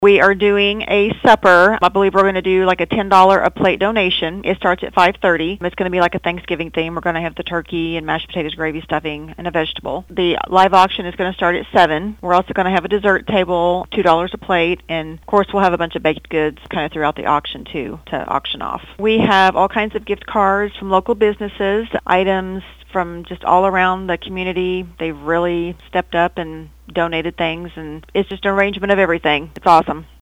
We are doing a supper. I believe we're going to do like a $10 a plate donation. It starts at 5:30. It's going to be like a Thanksgiving theme. We're going to have the turkey and mashed potatoes, gravy, stuffing, and a vegetable. The live auction is going to start at 7. We're also going to have a dessert table, $2 a plate, and of course we'll have a bunch of baked goods kind of throughout the auction too to auction off. We have all kinds of gift cards from local businesses, items from just all around the community. They've really stepped up and donated things, and it's just an arrangement of everything. It's awesome.